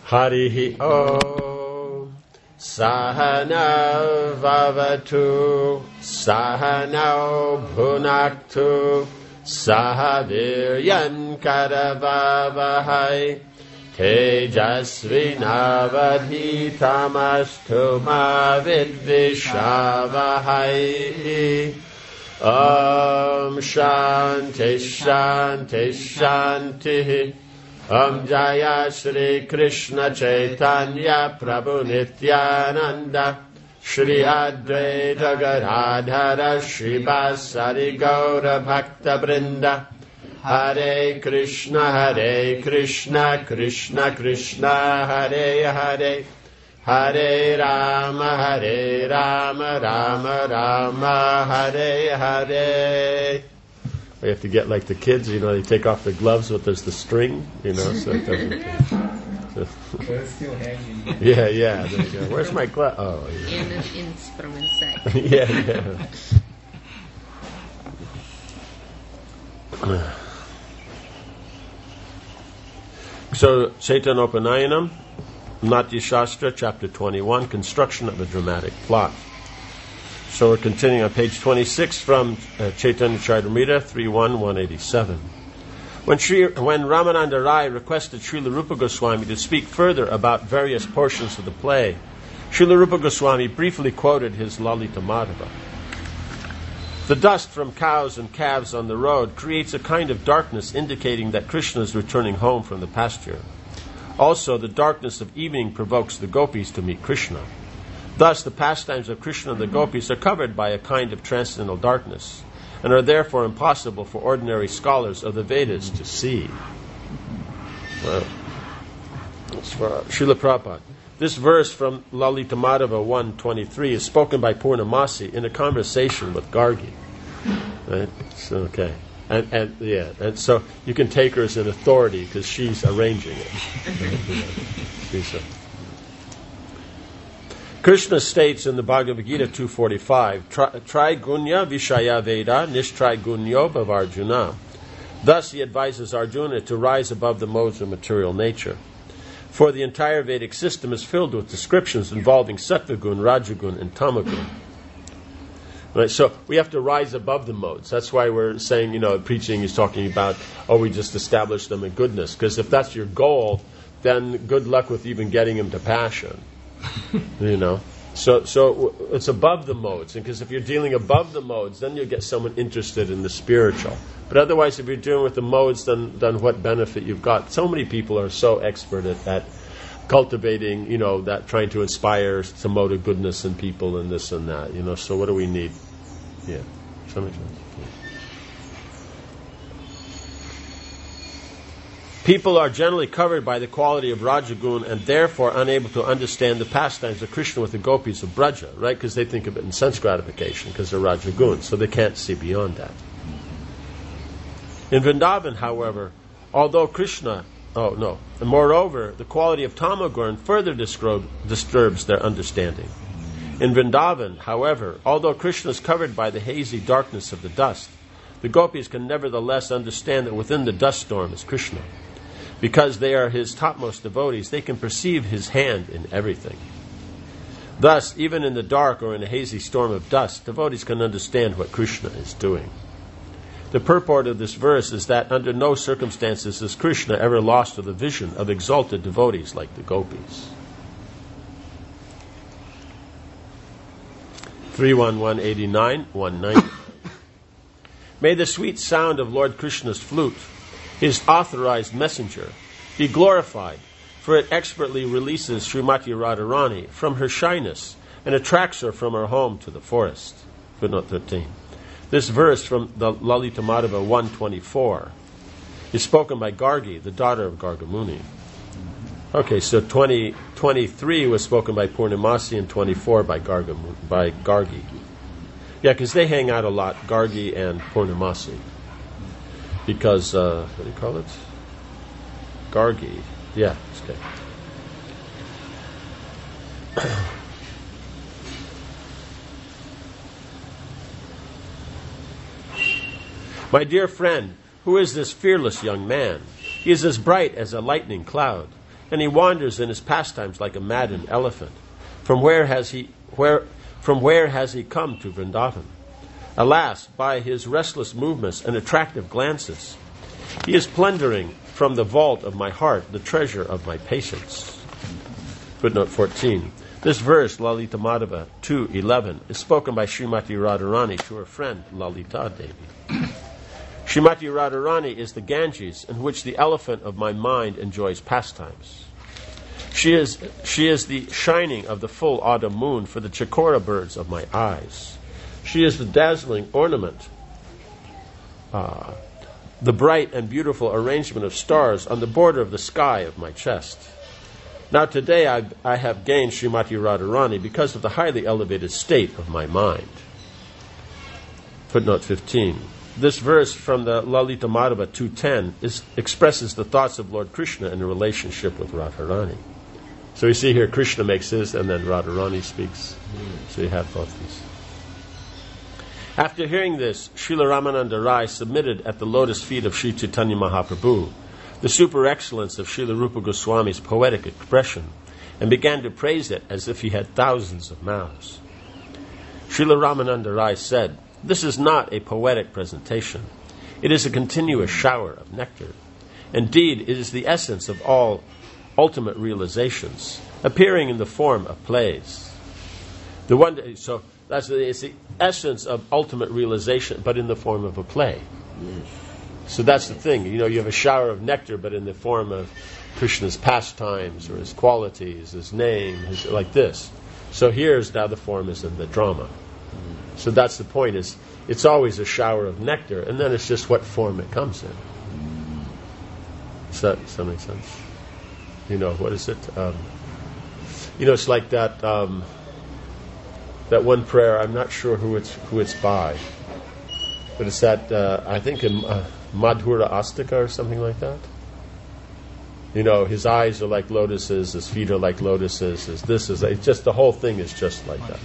Harihi Om. Sahana Vavatu. Sahana Bhunaktu. Sahaviryan Karavavahai. Tejasvinavadhitamastu ma vidvishavahai. Om Shanti Shanti Shanti. Om Jaya Shri Krishna Chaitanya Prabhu Nityananda Shri Advaita Gadadhara Shri Vasari Gaura Bhakta Brinda. Hare Krishna Krishna Krishna Hare Hare Hare Rama Rama Rama Hare Hare. We have to get like the kids, they take off their gloves, but there's the string, so it doesn't. They're still hanging. Yeah, there you go. Where's my glove? Oh, yeah. In an instrument set. Yeah. So, Chaitanya Upanayanam, Natya Shastra, chapter 21, construction of a dramatic plot. So we're continuing on page 26 from Chaitanya Charitamrita 3.1.187. When Ramananda Rai requested Srila Rupa Goswami to speak further about various portions of the play, Srila Rupa Goswami briefly quoted his Lalita Madhava. The dust from cows and calves on the road creates a kind of darkness indicating that Krishna is returning home from the pasture. Also, the darkness of evening provokes the gopis to meet Krishna. Thus, the pastimes of Krishna and the gopis are covered by a kind of transcendental darkness, and are therefore impossible for ordinary scholars of the Vedas to see. That's for Srila Prabhupada. This verse from Lalita Madhava 1.23 is spoken by Purnamasi in a conversation with Gargi. Right? So, okay. And so you can take her as an authority because she's arranging it. Krishna states in the Bhagavad Gita 2.45, Trigunya Vishaya Veda Nishtrigunya Bhavarjuna. Thus he advises Arjuna to rise above the modes of material nature. For the entire Vedic system is filled with descriptions involving Sattvagun, Rajagun, and Tamagun. Right, so we have to rise above the modes. That's why we're saying, preaching is talking about, we just establish them in goodness. Because if that's your goal, then good luck with even getting them to passion. So it's above the modes. And because if you're dealing above the modes, then you'll get someone interested in the spiritual. But otherwise, if you're dealing with the modes, then what benefit you've got? So many people are so expert at cultivating, that trying to inspire some mode of goodness in people and this and that, So what do we need? Yeah. Does that make sense? Yeah. People are generally covered by the quality of Rajagun and therefore unable to understand the pastimes of Krishna with the gopis of Braja, right? Because they think of it in sense gratification because they're Rajagun, so they can't see beyond that. In Vrindavan, however, and moreover, the quality of Tamagun further disturbs their understanding. In Vrindavan, however, although Krishna is covered by the hazy darkness of the dust, the gopis can nevertheless understand that within the dust storm is Krishna. Because they are his topmost devotees, they can perceive his hand in everything. Thus, even in the dark or in a hazy storm of dust, devotees can understand what Krishna is doing. The purport of this verse is that under no circumstances is Krishna ever lost to the vision of exalted devotees like the gopis. 3.1.189, 190. May the sweet sound of Lord Krishna's flute, his authorized messenger, be glorified, for it expertly releases Srimati Radharani from her shyness and attracts her from her home to the forest. Footnote 13. This verse from the Lalita Madhava 1.24 is spoken by Gargi, the daughter of Gargamuni. Okay, so 23 was spoken by Purnamasi and 24 by Gargi. Yeah, because they hang out a lot, Gargi and Purnamasi. Because, what do you call it? Gargi. Yeah, okay. My dear friend, who is this fearless young man? He is as bright as a lightning cloud. and he wanders in his pastimes like a maddened elephant. From where has he come to Vrindavan? Alas, by his restless movements and attractive glances, he is plundering from the vault of my heart the treasure of my patience. Footnote 14. This verse, Lalita Madhava 2:11, is spoken by Srimati Radharani to her friend Lalita Devi. Srimati Radharani is the Ganges in which the elephant of my mind enjoys pastimes. She is the shining of the full autumn moon for the chakora birds of my eyes. She is the dazzling ornament, the bright and beautiful arrangement of stars on the border of the sky of my chest. Now today I have gained Srimati Radharani because of the highly elevated state of my mind. Footnote 15. This verse from the Lalita Madhava 2:10 expresses the thoughts of Lord Krishna in a relationship with Radharani. So you see here Krishna makes his and then Radharani speaks. So you have both these. After hearing this, Srila Ramananda Rai submitted at the lotus feet of Sri Chaitanya Mahaprabhu the super excellence of Srila Rupa Goswami's poetic expression and began to praise it as if he had thousands of mouths. Srila Ramananda Rai said, "This is not a poetic presentation. It is a continuous shower of nectar. Indeed, it is the essence of all ultimate realizations, appearing in the form of plays." So it's the essence of ultimate realization, but in the form of a play. Yes. So that's the thing. You have a shower of nectar, but in the form of Krishna's pastimes or his qualities, his name, like this. So here's now the form is in the drama. So that's the point. It's always a shower of nectar, and then it's just what form it comes in. Does that make sense? What is it? It's like that that one prayer. I'm not sure who it's by, but it's that I think in Madhura Astika or something like that. His eyes are like lotuses, his feet are like lotuses, it's just the whole thing is just like that.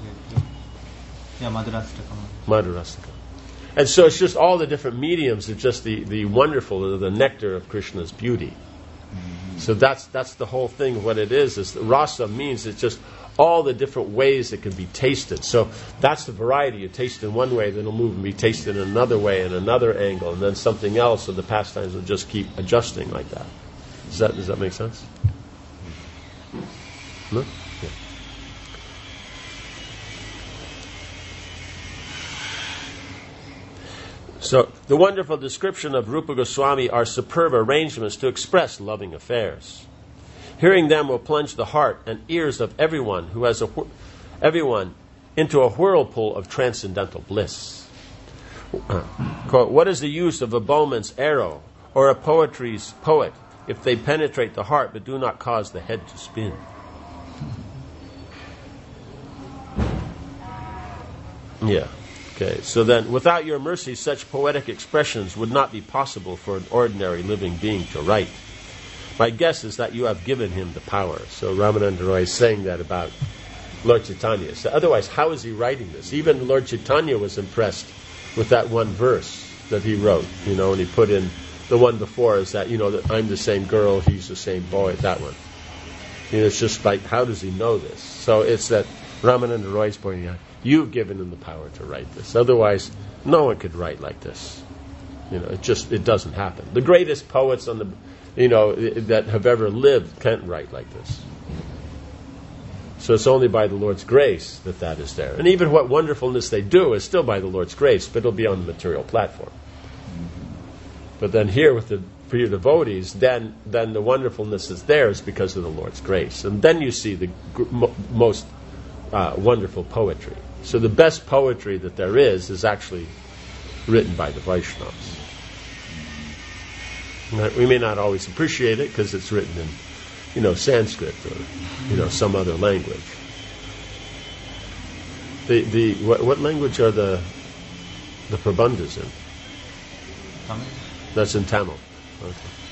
Yeah, Madhurastika. Madhurastika. And so it's just all the different mediums of just the wonderful, the nectar of Krishna's beauty. Mm-hmm. So that's the whole thing. What it is rasa means it's just all the different ways it can be tasted. So that's the variety. You taste in one way, then it'll move and be tasted in another way, in another angle, and then something else, so the pastimes will just keep adjusting like that. Does that make sense? No? Yeah. So the wonderful description of Rupa Goswami are superb arrangements to express loving affairs. Hearing them will plunge the heart and ears of everyone into a whirlpool of transcendental bliss. Quote, "What is the use of a bowman's arrow or a poetry's poet if they penetrate the heart but do not cause the head to spin?" Yeah. Okay. So then, without your mercy, such poetic expressions would not be possible for an ordinary living being to write. My guess is that you have given him the power. So Ramananda Roy is saying that about Lord Chaitanya. So otherwise, how is he writing this? Even Lord Chaitanya was impressed with that one verse that he wrote, and he put in the one before is that, that I'm the same girl, he's the same boy, that one. It's just like, how does he know this? So it's that Ramananda Roy is pointing out, you've given him the power to write this. Otherwise, no one could write like this. It doesn't happen. The greatest poets on the that have ever lived can't write like this. So it's only by the Lord's grace that is there. And even what wonderfulness they do is still by the Lord's grace, but it'll be on the material platform. But then here for your devotees, then the wonderfulness is theirs because of the Lord's grace. And then you see the most wonderful poetry. So the best poetry that there is actually written by the Vaishnavas. We may not always appreciate it because it's written in, Sanskrit or, some other language. What language are the Prabandhas in? Tamil. That's in Tamil. Okay.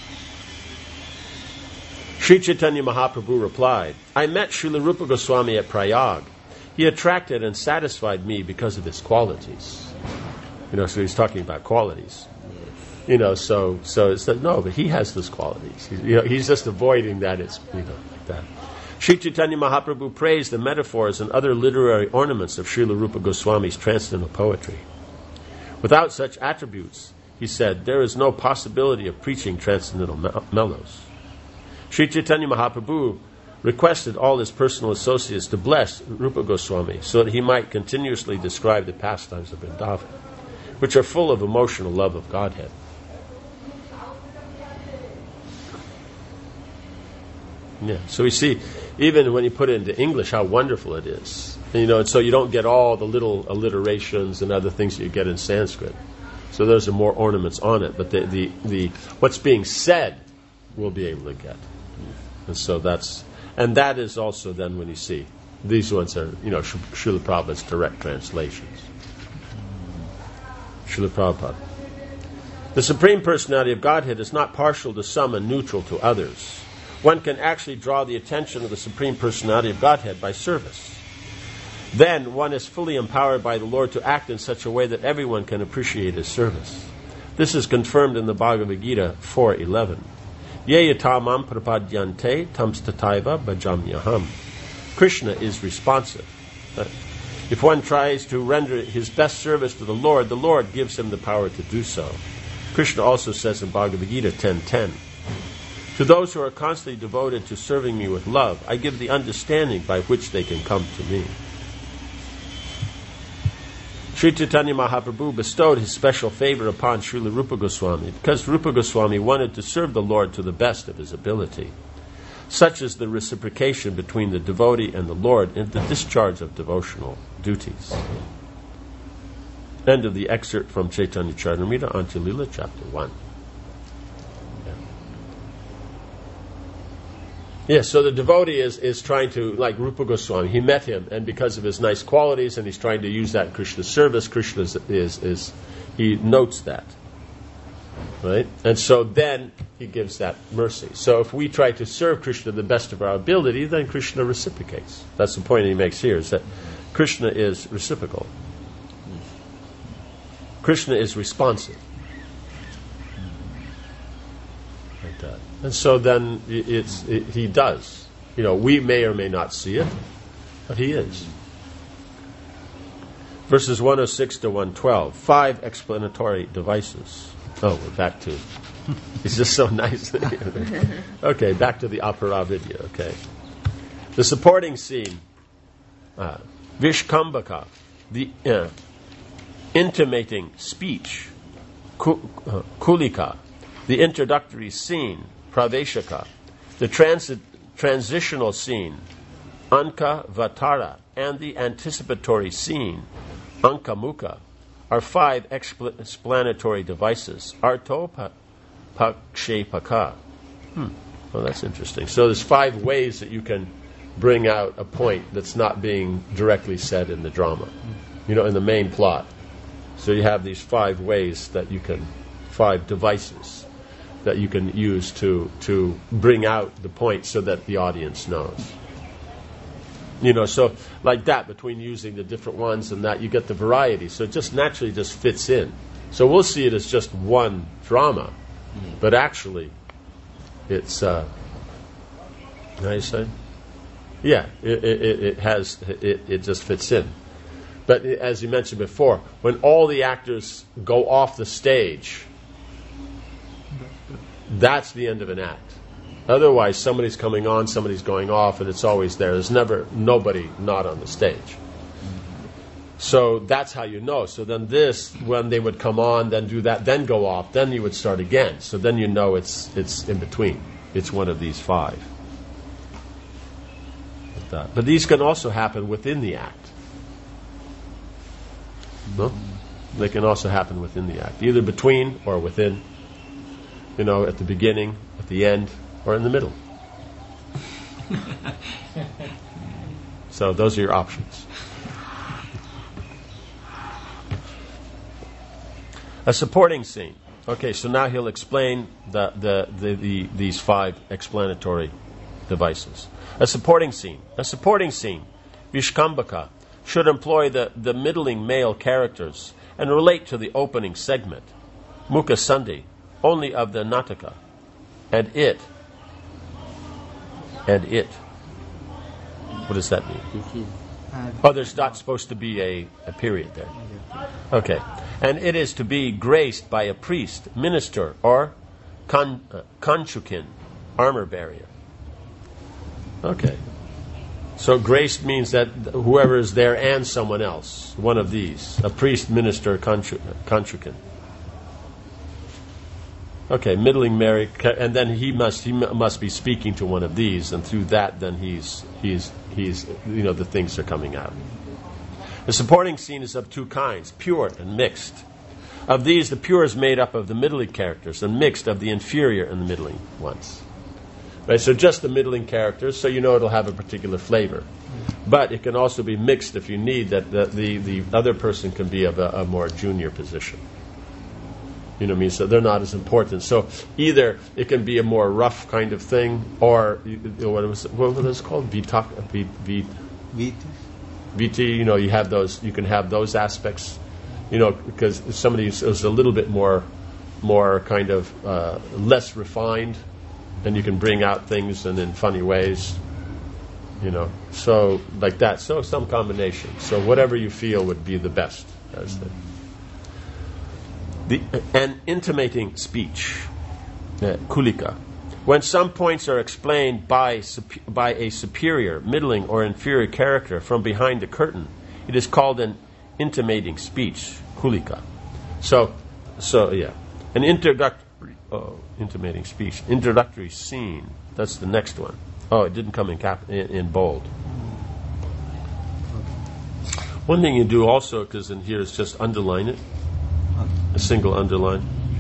Sri Chaitanya Mahaprabhu replied, "I met Srila Rupa Goswami at Prayag. He attracted and satisfied me because of his qualities." So he's talking about qualities. So it's that, no, but he has those qualities. He's just avoiding that. It's like that. Sri Chaitanya Mahaprabhu praised the metaphors and other literary ornaments of Srila Rupa Goswami's transcendental poetry. Without such attributes, he said, there is no possibility of preaching transcendental mellows. Sri Chaitanya Mahaprabhu requested all his personal associates to bless Rupa Goswami so that he might continuously describe the pastimes of Vrindavan, which are full of emotional love of Godhead. Yeah, so we see, even when you put it into English, how wonderful it is. And so you don't get all the little alliterations and other things that you get in Sanskrit. So those are more ornaments on it, but the what's being said we'll be able to get. And that is also then when you see these ones are Srila Prabhupada's direct translations. Srila Prabhupada. The Supreme Personality of Godhead is not partial to some and neutral to others. One can actually draw the attention of the Supreme Personality of Godhead by service. Then one is fully empowered by the Lord to act in such a way that everyone can appreciate his service. This is confirmed in the Bhagavad Gita 4:11. Ye yatamam prapadyante tamstataiva bhajamyaham. Krishna is responsive. If one tries to render his best service to the Lord gives him the power to do so. Krishna also says in Bhagavad Gita 10:10, to those who are constantly devoted to serving me with love, I give the understanding by which they can come to me. Sri Chaitanya Mahaprabhu bestowed his special favor upon Srila Rupa Goswami because Rupa Goswami wanted to serve the Lord to the best of his ability. Such is the reciprocation between the devotee and the Lord in the discharge of devotional duties. End of the excerpt from Chaitanya Charitamrita onto Lila, chapter 1. Yes, so the devotee is trying to, like Rupa Goswami, he met him, and because of his nice qualities, and he's trying to use that in Krishna's service, Krishna he notes that. Right? And so then he gives that mercy. So if we try to serve Krishna to the best of our ability, then Krishna reciprocates. That's the point he makes here, is that Krishna is reciprocal. Krishna is responsive. Like that. And so then he does. We may or may not see it, but he is. Verses 106 to 112, 5 explanatory devices. Oh, we're back to... It's just so nice. Okay, back to the opera video. Okay. The supporting scene. Vishkambhaka, the intimating speech. Kulika, the introductory scene. Praveshaka, the transitional scene. Anka Vatara, and the anticipatory scene. Ankamukha, are 5 explanatory devices. Arto Pakshepaka. Well, that's interesting. So there's 5 ways that you can bring out a point that's not being directly said in the drama, in the main plot. So you have these 5 ways that you can, 5 devices that you can use to bring out the point so that the audience knows. So like that, between using the different ones and that, you get the variety. So it just naturally just fits in. So we'll see it as just one drama, but actually it's, how do you say? Yeah, it just fits in. But as you mentioned before, when all the actors go off the stage, that's the end of an act. Otherwise, somebody's coming on, somebody's going off, and it's always there. There's never nobody not on the stage. So that's how you know. So then when they would come on, then do that, then go off, then you would start again. So then you know it's in between. It's one of these 5. Like that. But these can also happen within the act. No? They can also happen within the act. Either between or within. At the beginning, at the end, or in the middle. So those are your options. A supporting scene. Okay, so now he'll explain these 5 explanatory devices. A supporting scene. A supporting scene, Vishkambhaka, should employ the middling male characters and relate to the opening segment. Mukha Sandhi, only of the Nataka, and it. What does that mean? Oh, there's not supposed to be a period there. Okay. And it is to be graced by a priest, minister, or kanchukin, armor bearer. Okay. So graced means that whoever is there and someone else, one of these, a priest, minister, kanchukin. Okay, middling Mary, and then he must be speaking to one of these, and through that, then he's the things are coming out. The supporting scene is of two kinds, pure and mixed. Of these, the pure is made up of the middling characters, and mixed of the inferior and the middling ones. Right, so just the middling characters, so it'll have a particular flavor. But it can also be mixed if you need that the other person can be of a more junior position. You know what I mean? So they're not as important. So either it can be a more rough kind of thing, or what was it called? VT. You have those. You can have those aspects. Because somebody is a little bit more kind of less refined, and you can bring out things and in funny ways. So like that. So some combination. So whatever you feel would be the best. As an intimating speech, kulika. When some points are explained by a superior, middling, or inferior character from behind the curtain, it is called an intimating speech, kulika. So yeah, an intimating speech, introductory scene. That's the next one. Oh, it didn't come in bold. One thing you do also, because in here is just underline it. A single underline.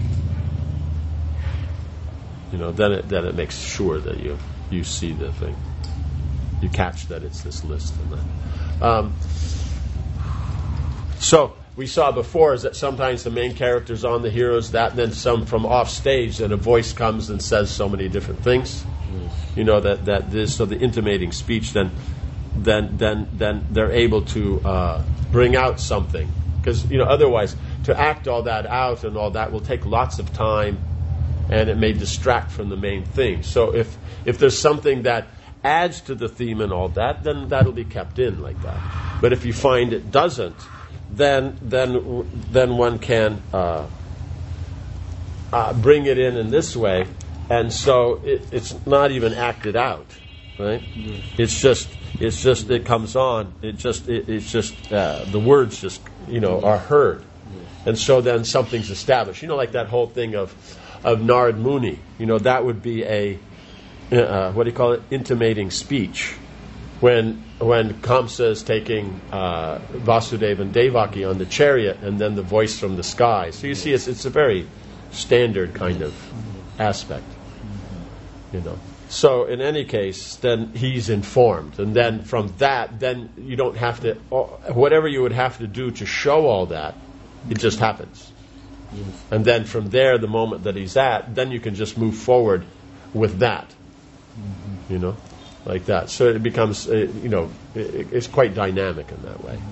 Then it makes sure that you see the thing. You catch that it's this list and that. So we saw before is that sometimes the main character's on the heroes, that, and then some from off stage, and a voice comes and says so many different things. That this, so the intimating speech, then they're able to bring out something, because otherwise to act all that out and all that will take lots of time, and it may distract from the main thing. So if there's something that adds to the theme and all that, then that'll be kept in like that. But if you find it doesn't, then one can bring it in this way, and so it's not even acted out, right? It's just it comes on. It's just the words just are heard, and so then something's established. Like that whole thing of Narad Muni. That would be a what do you call it? Intimating speech. When Kamsa is taking Vasudeva and Devaki on the chariot, and then the voice from the sky. So you see, it's a very standard kind of aspect. So in any case, then he's informed, and then from that, then you don't have to, whatever you would have to do to show all that, it just happens. Yes. And then from there, the moment that he's at, then you can just move forward with that. Like that. So it becomes, it's quite dynamic in that way.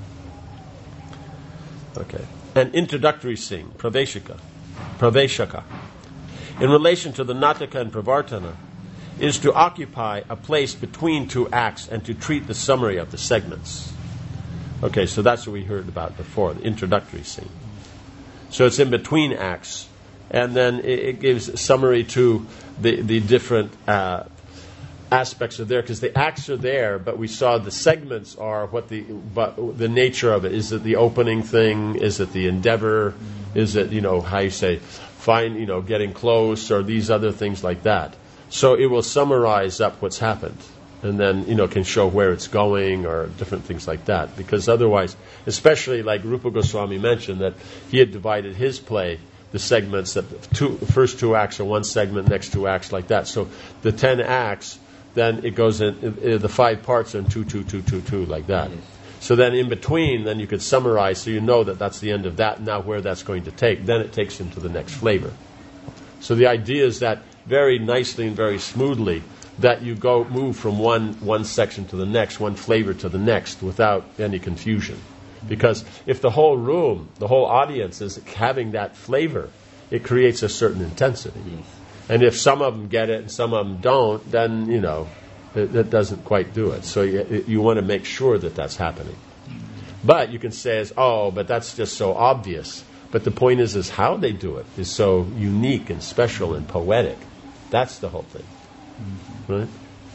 Okay. An introductory scene, praveshaka, in relation to the Nataka and Pravartana, is to occupy a place between two acts and to treat the summary of the segments. Okay, so that's what we heard about before, the introductory scene. So it's in between acts, and then it gives a summary to the different aspects of there, because the acts are there, but we saw the segments are the nature of it. Is it the opening thing? Is it the endeavor? Is it, how you say, getting close, or these other things like that. So it will summarize up what's happened, and then, can show where it's going, or different things like that. Because otherwise, especially like Rupa Goswami mentioned, that he had divided his play, the segments, that first two acts are one segment, next two acts like that. So the 10 acts, then it goes in, the 5 parts are in 2, 2, 2, 2, 2, like that. Yes. So then in between, then you could summarize, so that that's the end of that, now where that's going to take. Then it takes into the next flavor. So the idea is that very nicely and very smoothly, that you move from one section to the next, one flavor to the next, without any confusion. Because if the whole room, the whole audience is having that flavor, it creates a certain intensity. Yes. And if some of them get it and some of them don't, then, that doesn't quite do it. So you want to make sure that that's happening. But you can say, but that's just so obvious. But the point is how they do it is so unique and special and poetic. That's the whole thing. Right?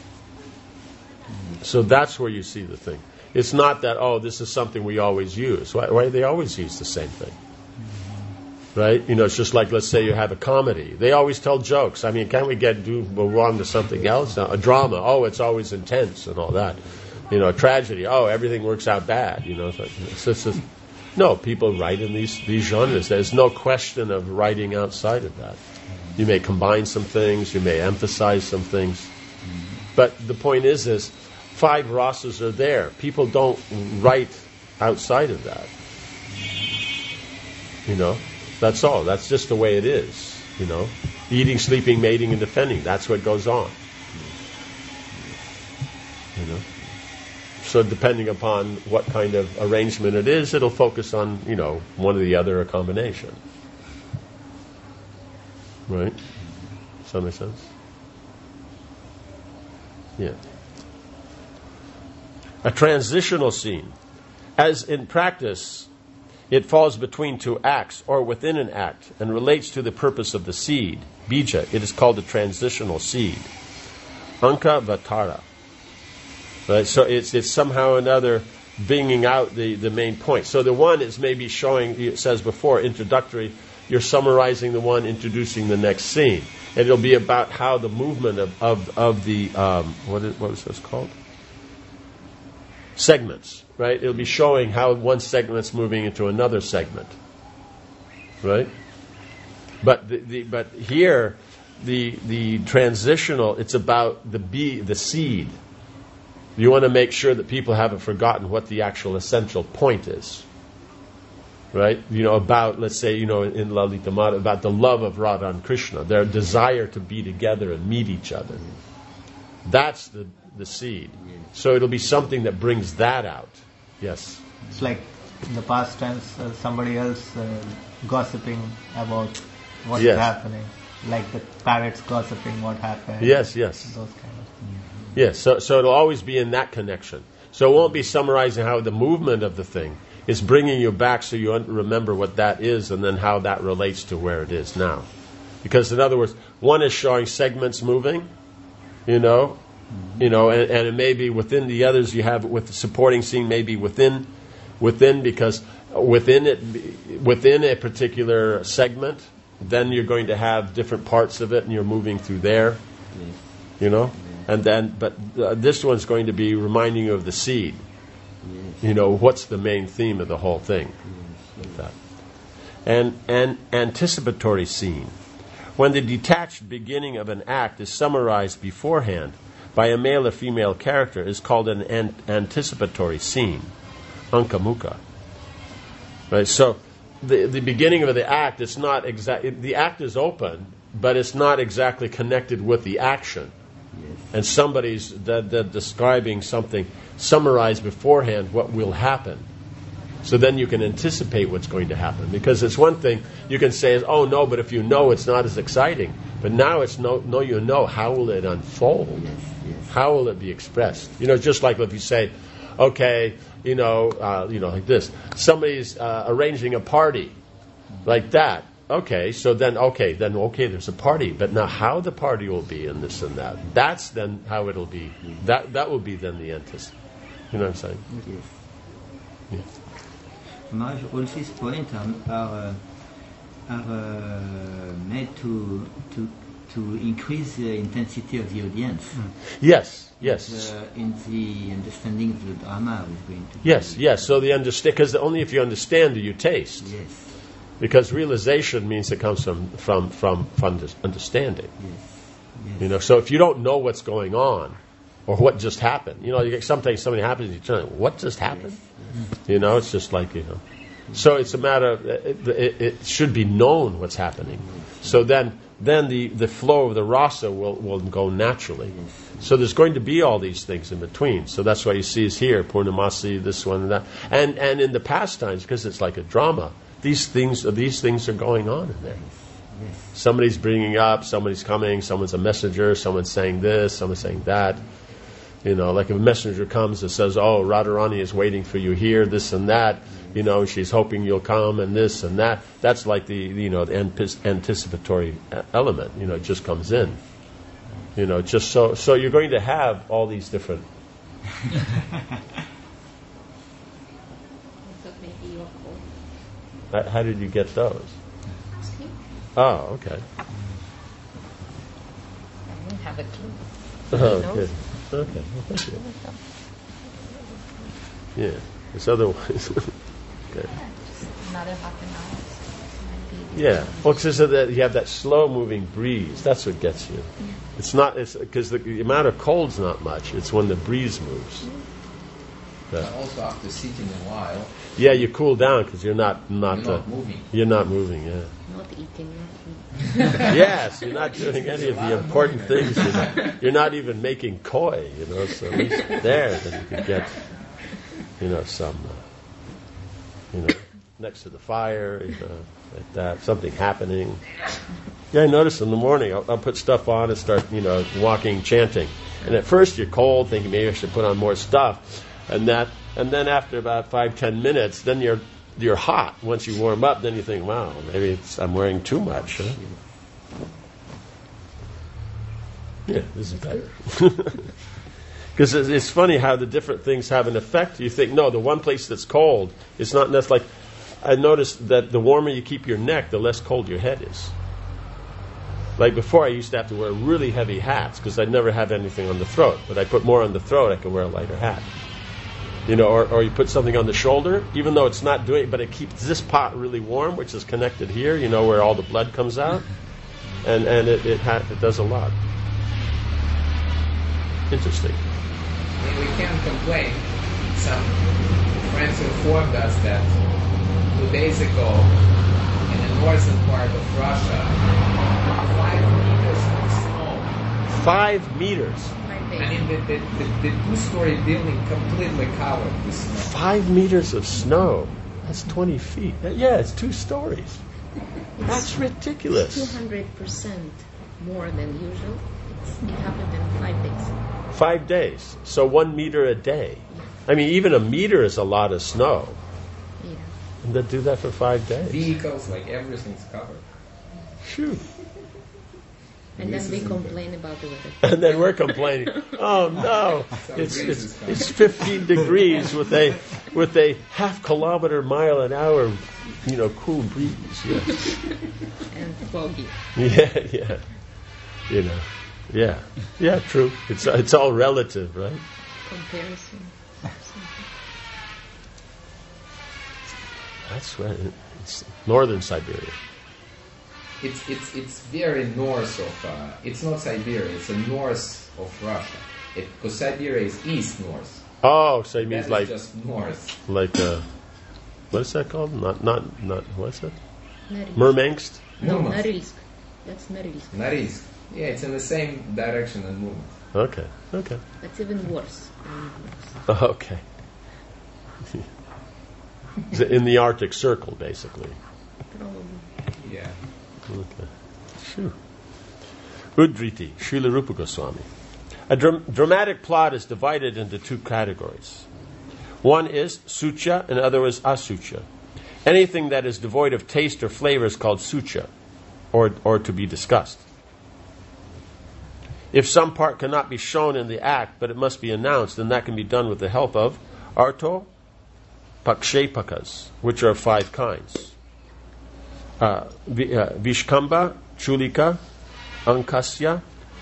So that's where you see the thing. It's not that, this is something we always use. Why do they always use the same thing? Right? It's just like, let's say you have a comedy. They always tell jokes. I mean, can't we go wrong to something else? A drama, it's always intense and all that. A tragedy, everything works out bad. No, people write in these genres. There's no question of writing outside of that. You may combine some things, you may emphasize some things. But the point is 5 rasas are there. People don't write outside of that. That's all. That's just the way it is. Eating, sleeping, mating, and defending. That's what goes on. So depending upon what kind of arrangement it is, it'll focus on, one or the other, a combination. Right? Does that make sense? Yeah. A transitional scene. As in practice, it falls between 2 acts or within an act and relates to the purpose of the seed, bija. It is called a transitional seed. Anka vatara. Right? So it's somehow or another bringing out the main point. So the one is maybe showing, it says before, introductory, you're summarizing the one, introducing the next scene. And it'll be about how the movement of the, what was this called? Segments, right? It'll be showing how one segment's moving into another segment, right? But but here, the transitional, it's about the seed. You want to make sure that people haven't forgotten what the actual essential point is, right? About, let's say, in Lalita Mata, about the love of Radha and Krishna, their desire to be together and meet each other. That's the seed. So it'll be something that brings that out. Yes. It's like in the past tense, somebody else gossiping about what's happening, like the parrots gossiping what happened. Yes. Those kind of things. Yes. So it'll always be in that connection. So it won't be summarizing how the movement of the thing is bringing you back, so you remember what that is, and then how that relates to where it is now. Because in other words, one is showing segments moving, and it may be within the others. You have with the supporting scene, maybe within, because within a particular segment, then you're going to have different parts of it, and you're moving through there, and then, but this one's going to be reminding you of the seed. What's the main theme of the whole thing? Like that. And an anticipatory scene. When the detached beginning of an act is summarized beforehand by a male or female character, is called an anticipatory scene, ankamukha. Right. So the beginning of the act, it's not the act is open, but it's not exactly connected with the action. And somebody's describing something, summarized beforehand what will happen. So then you can anticipate what's going to happen. Because it's one thing you can say, but if you know, it's not as exciting. But now it's how will it unfold? How will it be expressed? Just like if you say, okay, like this. Somebody's arranging a party like that. Okay, there's a party. But now how the party will be and this and that, that's then how it'll be. That will be then the anticipation. You know what I'm saying? Yes. Yes. Maharaj, all these points are made to increase the intensity of the audience. Yes. In the understanding of the drama is going to be. Yes. So the understand, because only if you understand do you taste. Yes. Because realization means it comes from understanding. Yes. So if you don't know what's going on or what just happened, sometimes something happens, you turn, what just happened? Yes. It's just like, So it's a matter of, it should be known what's happening. So then the flow of the rasa will go naturally. So there's going to be all these things in between. So that's why you see is here, Purnamasi, this one and that. And in the pastimes, because it's like a drama, these things are going on in there. Yes. Somebody's bringing up, somebody's coming, someone's a messenger, someone's saying this, someone's saying that. Like if a messenger comes and says, "Oh, Radharani is waiting for you here, this and that," she's hoping you'll come and this and that. That's like the anticipatory element. It just comes in. Just so you're going to have all these different. How did you get those? Oh, okay. I don't have a clue. Oh, good. Okay, well, thank you. Yeah, there's otherwise. Okay. Another half an hour. Yeah, well, because you have that slow-moving breeze. That's what gets you. It's not. It's because the amount of cold's not much. It's when the breeze moves. Also, after sitting a while, yeah, you cool down because you're not moving. You're not moving. Yeah. Not eating. Yes, you're not doing any of the important things. You're not even making koi. So at least there, then you could get, some, next to the fire, like that, something happening. Yeah, I notice in the morning I'll put stuff on and start, walking, chanting. And at first you're cold, thinking maybe I should put on more stuff, and then after about 5-10 minutes, then you're hot. Once you warm up, then you think, wow, maybe I'm wearing too much. Huh? Yeah, this is better. Because it's funny how the different things have an effect. You think, no, the one place that's cold, it's not necessarily like, I noticed that the warmer you keep your neck, the less cold your head is. Like before, I used to have to wear really heavy hats because I'd never have anything on the throat. But I put more on the throat, I could wear a lighter hat. Or you put something on the shoulder, even though it's not doing it, but it keeps this pot really warm, which is connected here, where all the blood comes out. And it does a lot. Interesting. We can't complain. Some friends informed us that 2 days ago, in the northern part of Russia, 5 meters of snow. 5 meters? I mean, the two-story building completely covered with snow. 5 meters of snow. That's 20 feet. Yeah, it's 2 stories. That's ridiculous. 200% more than usual. It happened in 5 days. 5 days. So 1 meter a day. I mean, even a meter is a lot of snow. Yeah. And they do that for 5 days. Vehicles, everything's covered. Shoot. And then we complain about the weather. And then we're complaining. Oh no, it's 15 degrees with a half-kilometer-mile an hour, cool breeze. Yes. And foggy. Yeah. Yeah. True. It's all relative, right? Comparison. That's right. It's northern Siberia. It's very north of. It's not Siberia. It's the north of Russia. Because Siberia is east-north. Oh, so it means that is just north. Like what is that called? Not what's that? Norilsk. Murmansk? No, Norilsk. That's Norilsk. Norilsk. Yeah, it's in the same direction as Murmansk. Okay. That's even worse. Okay. In the Arctic Circle, basically. Probably. Yeah. Okay. Sure. Uddriti, Srila Rupa Goswami. A dramatic plot is divided into 2 categories. One is sucha and the other is asucha. Anything that is devoid of taste or flavor is called sucha, or to be discussed. If some part cannot be shown in the act, but it must be announced, then that can be done with the help of arto pakshepakas, which are of 5 kinds. Vishkamba, Chulika, Ankasya,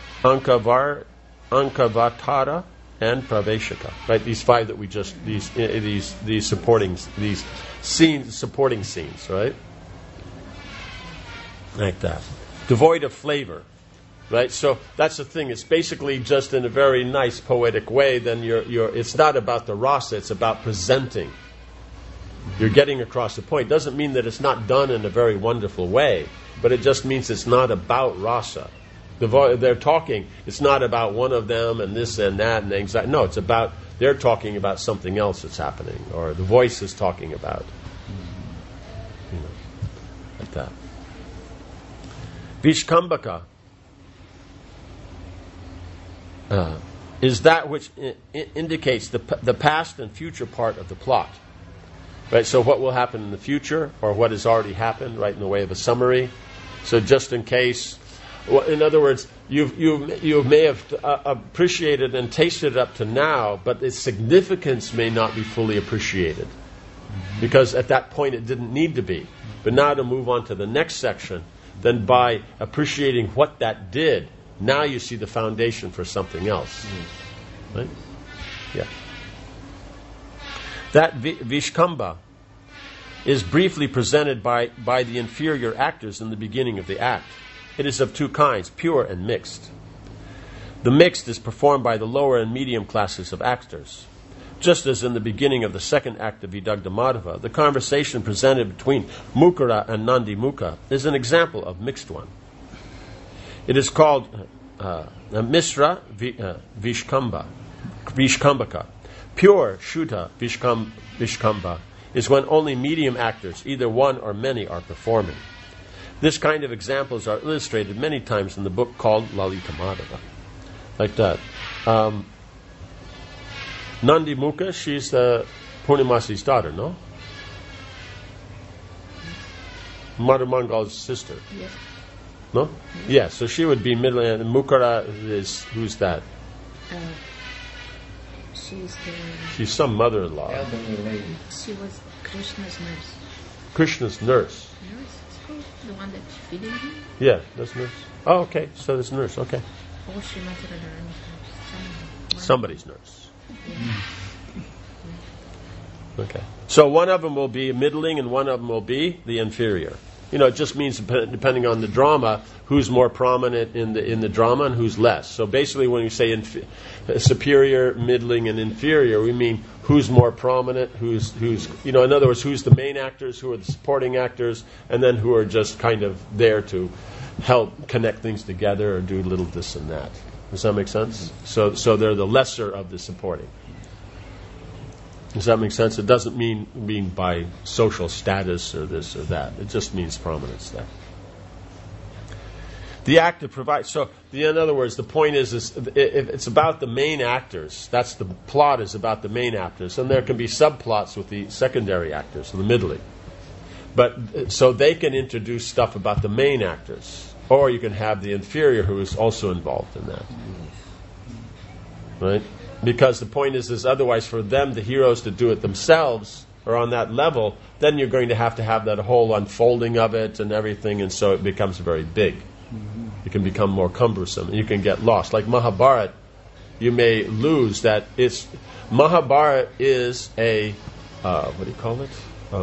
Ankavatara, and Praveshaka. Right, these 5 that we just these supporting scenes, right? Like that, devoid of flavor, right? So that's the thing. It's basically just in a very nice poetic way. Then it's not about the rasa. It's about presenting. You're getting across the point. Doesn't mean that it's not done in a very wonderful way, but it just means it's not about rasa. They're talking. It's not about one of them and this and that and anxiety. No, it's about they're talking about something else that's happening, or the voice is talking about. Like that. Vishkambaka is that which indicates the past and future part of the plot. Right, so what will happen in the future, or what has already happened, right, in the way of a summary. So just in case, well, in other words, you may have appreciated and tasted it up to now, but its significance may not be fully appreciated. Because at that point it didn't need to be. But now to move on to the next section, then by appreciating what that did, now you see the foundation for something else. Right? Yeah. That Vishkamba is briefly presented by the inferior actors in the beginning of the act. It is of two kinds, pure and mixed. The mixed is performed by the lower and medium classes of actors. Just as in the beginning of the second act of Vidagdha Madhava, the conversation presented between Mukara and Nandi Mukha is an example of mixed one. It is called Misra Vishkambaka. Pure Shuddha Vishkamba is when only medium actors, either one or many, are performing. This kind of examples are illustrated many times in the book called Lalita Madhava. Like that. Nandi Mukha, she's Purnimasi's daughter, no? Madhu Mangal's sister. Yes. No? Yeah, so she would be middle, and Mukara is, who's that? She's some mother-in-law. Elderly lady. She was Krishna's nurse. Krishna's nurse. Nurse? The one that's feeding him? Yeah, that's nurse. Oh, okay, so there's a nurse, okay. Or Srimati Radharani. Somebody's nurse. Yeah. Okay. So one of them will be middling and one of them will be the inferior. You know, it just means depending on the drama, who's more prominent in the drama and who's less. So basically when we say superior, middling, and inferior, we mean who's more prominent, who's in other words, who's the main actors, who are the supporting actors, and then who are just kind of there to help connect things together or do a little this and that. Does that make sense? So they're the lesser of the supporting. Does that make sense? It doesn't mean by social status or this or that. It just means prominence there. The actor provides. So, in other words, the point is if it's about the main actors. That's the plot is about the main actors, and there can be subplots with the secondary actors, the middling. But so they can introduce stuff about the main actors, or you can have the inferior who is also involved in that. Right? Because the point is otherwise for them, the heroes, to do it themselves or on that level, then you're going to have that whole unfolding of it and everything, and so it becomes very big. Mm-hmm. It can become more cumbersome, and you can get lost. Like Mahabharata, you may lose that. Mahabharata is a, what do you call it?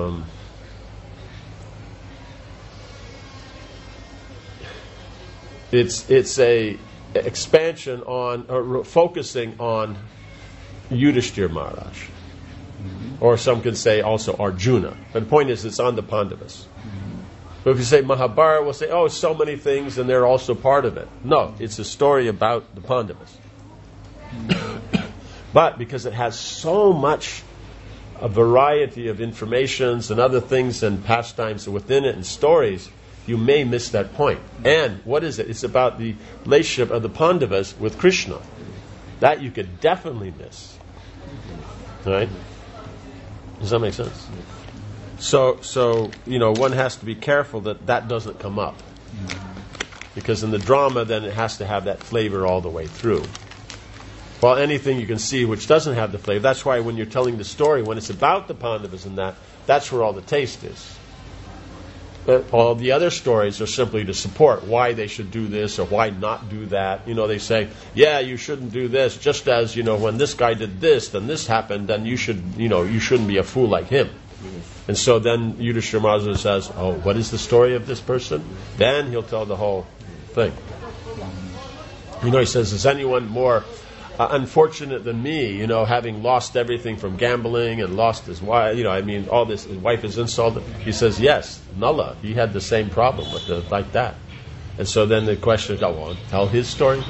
It's a expansion on, or focusing on Yudhishthira Maharaj. Mm-hmm. Or some could say also Arjuna. But the point is, it's on the Pandavas. Mm-hmm. But if you say Mahabharata, we'll say, so many things, and they're also part of it. No, it's a story about the Pandavas. Mm-hmm. But because it has so much a variety of informations and other things and pastimes within it and stories, you may miss that point. And what is it? It's about the relationship of the Pandavas with Krishna. That you could definitely miss. Right? Does that make sense? So one has to be careful that doesn't come up. Because in the drama, then it has to have that flavor all the way through. While anything you can see which doesn't have the flavor, that's why when you're telling the story, when it's about the Pandavas and that's where all the taste is. But all the other stories are simply to support why they should do this or why not do that. They say, you shouldn't do this, just as, when this guy did this, then this happened, then you shouldn't be a fool like him. And so then Yudhishthira Maharaj says, what is the story of this person? Then he'll tell the whole thing. He says, is anyone more unfortunate than me, having lost everything from gambling and lost his wife, all this, his wife is insulted. He says, yes, Nala, he had the same problem like that. And so then the question is, tell his story.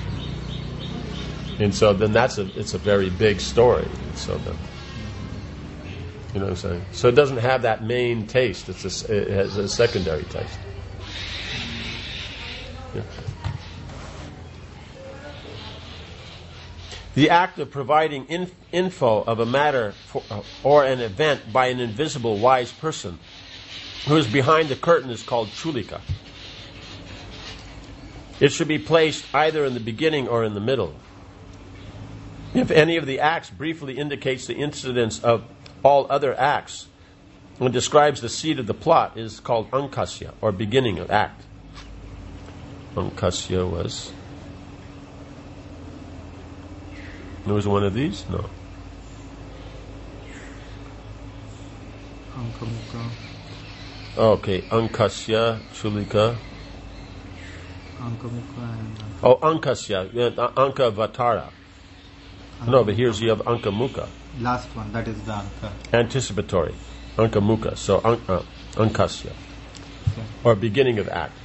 And so then it's a very big story. And so then, you know what I'm saying? So it doesn't have that main taste. It has a secondary taste. The act of providing info of a matter or an event by an invisible wise person who is behind the curtain is called chulika. It should be placed either in the beginning or in the middle. If any of the acts briefly indicates the incidence of all other acts and describes the seed of the plot, it is called ankasya, or beginning of act. Ankasya was... There was one of these? No. Ankamukha. Okay, Ankasya, Chulika. Ankamukha and... Oh, Ankasya, Anka Vatara. No, but here's you have Ankamukha. Last one, that is the Anka. Anticipatory. Ankamukha, so Ankasya. Okay. Or beginning of act.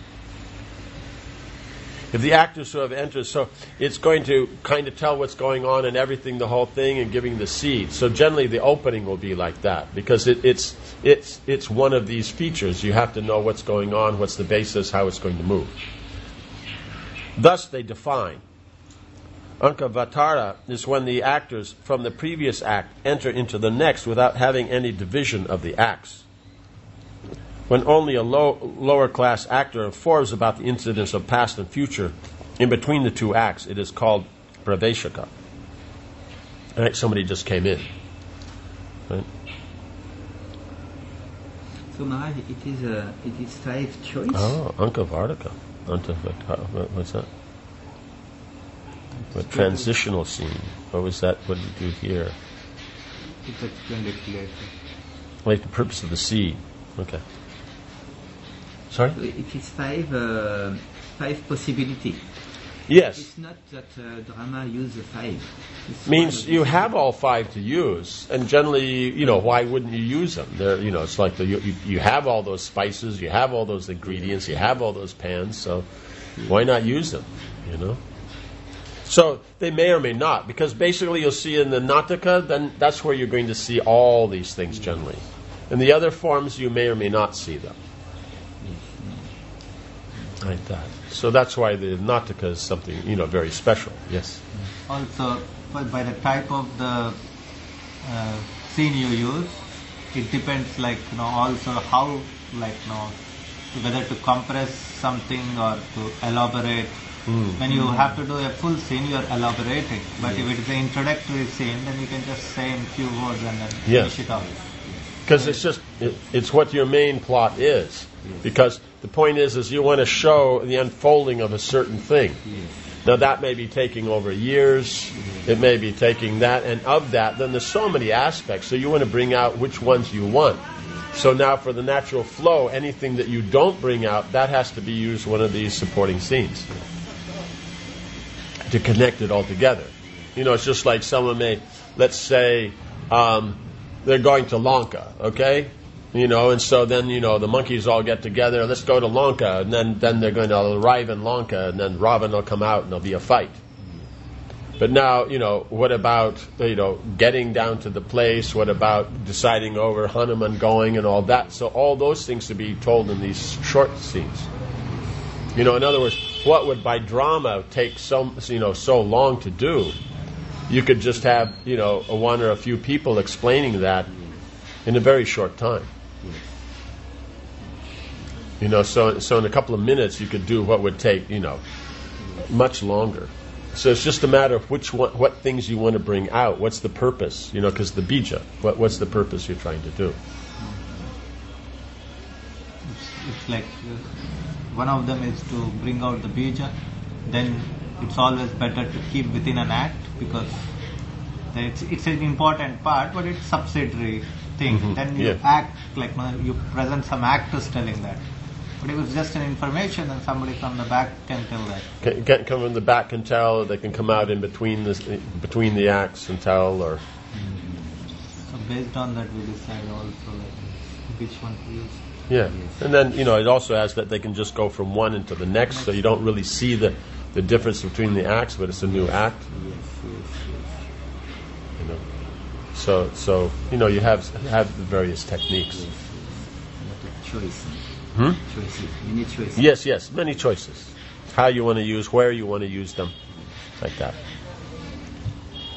If the actor sort of enters, so it's going to kind of tell what's going on and everything, the whole thing, and giving the seed. So generally the opening will be like that, because it's one of these features. You have to know what's going on, what's the basis, how it's going to move. Thus they define. Ankavatara is when the actors from the previous act enter into the next without having any division of the acts. When only a lower class actor informs about the incidents of past and future in between the two acts, it is called praveshaka. Right? Somebody just came in. Right? So Maharaj, it is 5 choice. Oh, Ankavartaka. What's that? A transitional scene. What was that? What did you do here? It's explained it later. Like the purpose of the seed. Okay. Sorry? So it is 5 possibility. Yes. It's not that drama use 5. It's Means one you of have all 5 to use, and generally, why wouldn't you use them? They're, it's like you have all those spices, you have all those ingredients, you have all those pans, so why not use them? So they may or may not, because basically you'll see in the Nataka, then that's where you're going to see all these things generally. In the other forms, you may or may not see them. Like that. So that's why the Nataka is something, very special. Yes. Also, by the type of the scene you use, it depends, also how, whether to compress something or to elaborate. When you have to do a full scene, you are elaborating. But if it is an introductory scene, then you can just say in few words and then finish it off. Because it's what your main plot is. Because the point is you want to show the unfolding of a certain thing. Now that may be taking over years, it may be taking that, and of that, then there's so many aspects, so you want to bring out which ones you want. So now for the natural flow, anything that you don't bring out, that has to be used one of these supporting scenes to connect it all together. It's just like someone may, let's say, they're going to Lanka, okay? And so then, the monkeys all get together, let's go to Lanka, and then they're going to arrive in Lanka, and then Ravan will come out, and there'll be a fight. But now, what about, getting down to the place? What about deciding over Hanuman going and all that? So all those things to be told in these short scenes. In other words, what would by drama take so long to do? You could just have, one or a few people explaining that in a very short time. So in a couple of minutes you could do what would take, much longer. So it's just a matter of what things you want to bring out. What's the purpose? Because the bija, what's the purpose you're trying to do? It's like one of them is to bring out the bija. Then it's always better to keep within an act, because it's an important part, but it's subsidiary thing. Mm-hmm. Then you act you present some actors telling that. But if it's just an information, then somebody from the back can tell that. Can come from the back and tell. They can come out in between the acts and tell, or. So based on that, we decide also which one to use. Yeah, and then it also has that they can just go from one into the next, so you don't really see the difference between the acts, but it's a new act. So you have the various techniques. choice. Choices. Many choices. Yes, many choices. How you want to use, where you want to use them, like that.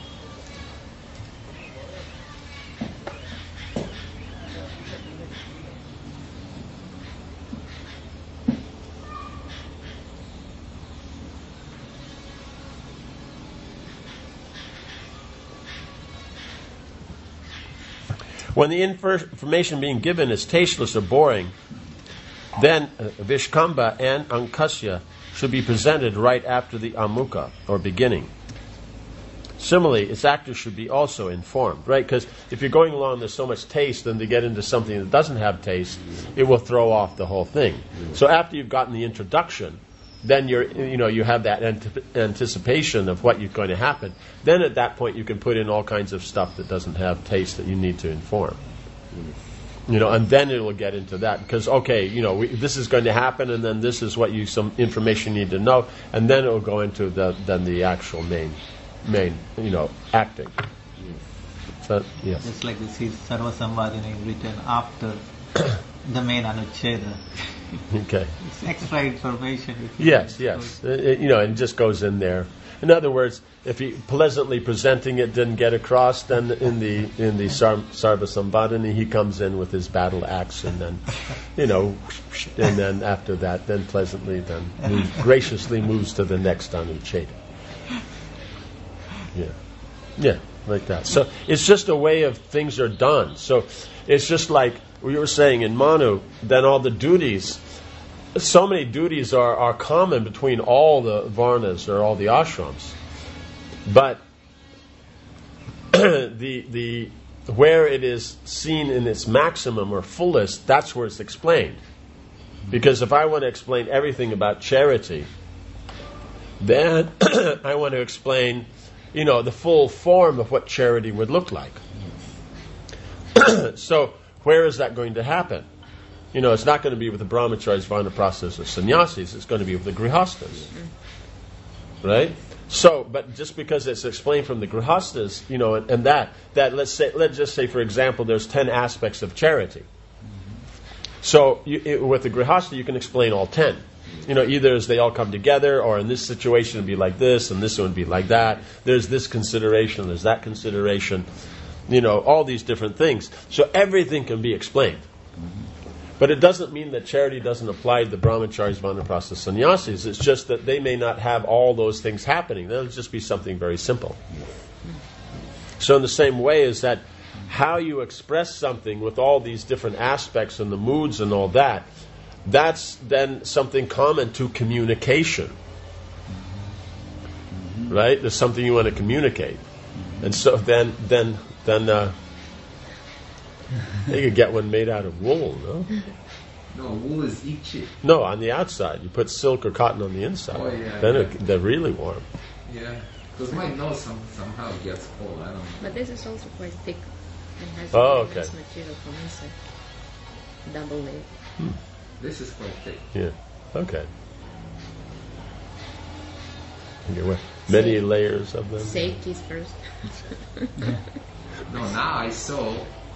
When the information being given is tasteless or boring, then Vishkamba and Ankasya should be presented right after the Amukha, or beginning. Similarly, its actors should be also informed, right? Because if you're going along, there's so much taste, and to get into something that doesn't have taste, it will throw off the whole thing. So after you've gotten the introduction, then you have that anticipation of what is going to happen. Then at that point, you can put in all kinds of stuff that doesn't have taste that you need to inform. And then it will get into that because this is going to happen, and then this is what some information you need to know, and then it will go into the actual main acting. So, yes. Just like this is Sarva Sambhadini written after the main Anucheda. Okay. It's extra information. Yes. It just goes in there. In other words, if he pleasantly presenting it didn't get across, then in the Sarva Sambhadini he comes in with his battle axe, and then and then after that, then pleasantly, graciously moves to the next Anucheda. Yeah, like that. So it's just a way of things are done. So it's just like we were saying in Manu, then all the duties, so many duties are common between all the varnas or all the ashrams. But the where it is seen in its maximum or fullest, that's where it's explained. Because if I want to explain everything about charity, then I want to explain the full form of what charity would look like. So, where is that going to happen? It's not going to be with the brahmacharis, vanaprasthas, or sannyasis. It's going to be with the grihastas, right? So, but just because it's explained from the grihastas, and that let's just say, for example, there's 10 aspects of charity. So, with the grihasta, you can explain all 10. Either as they all come together, or in this situation it would be like this, and this one would be like that. There's this consideration, there's that consideration. All these different things. So everything can be explained. But it doesn't mean that charity doesn't apply to the brahmacharis, vanaprasthas, sannyasis. It's just that they may not have all those things happening. That'll just be something very simple. So in the same way is that how you express something with all these different aspects and the moods and all that, that's then something common to communication. Right? There's something you want to communicate. And so then you could get one made out of wool, no? No, wool is itchy. No, on the outside. You put silk or cotton on the inside. Oh, yeah. Then they're really warm. Yeah. Because my nose somehow gets cold. I don't know. But this is also quite thick and has okay. nice material from inside. Double layer. This is quite thick. Yeah. Okay. Many layers of them. Safety is first. No, now I saw.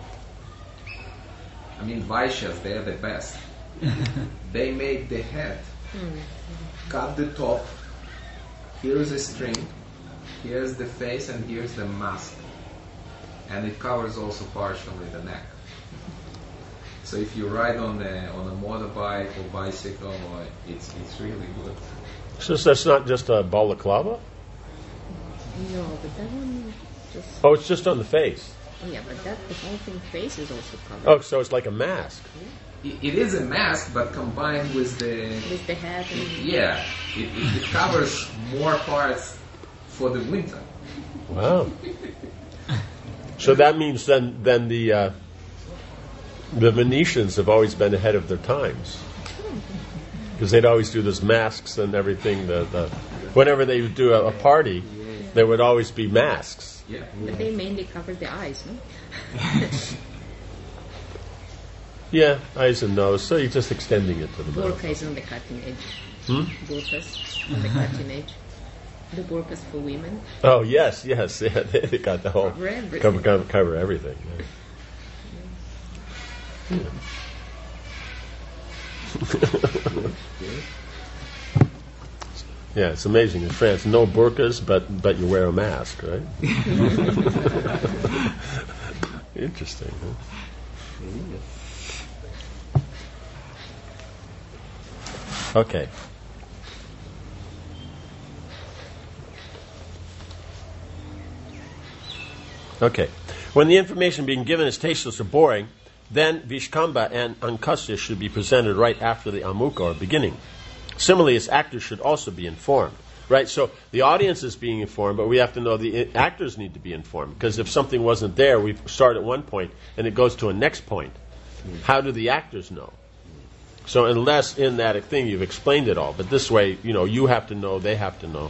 Vaishyas, they are the best. They make the head, cut the top. Here's a string, here's the face, and here's the mask, and it covers also partially the neck. So if you ride on a motorbike or bicycle, it's really good. So that's not just a balaclava? No, but that one just... Oh, it's just on the face. Oh yeah, but the whole thing face is also covered. Oh, so it's like a mask. It is a mask, but combined with the... With the hat. It covers more parts for the winter. Wow. So that means then the Venetians have always been ahead of their times. Because they'd always do those masks and everything. Whenever they would do a party, there would always be masks. Yeah. But they mainly cover the eyes, no? Yeah, eyes and nose. So you're just extending it to the mouth. Burqa is on the cutting edge. Burqas on the cutting edge. The burqas for women. Oh, yes. Yeah, they got the whole... Cover everything. Yeah. Yeah, it's amazing. In France, no burqas, but you wear a mask, right? Interesting, huh? Okay. Okay. When the information being given is tasteless or boring, then Vishkamba and Ankasya should be presented right after the Amukha or beginning. Similarly, as actors should also be informed. Right? So the audience is being informed, but we have to know the actors need to be informed. Because if something wasn't there, we start at one point and it goes to a next point. How do the actors know? So unless in that thing you've explained it all. But this way, you have to know, they have to know.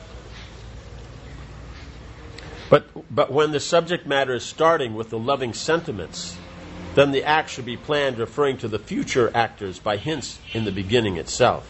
But when the subject matter is starting with the loving sentiments, then the act should be planned referring to the future actors by hints in the beginning itself.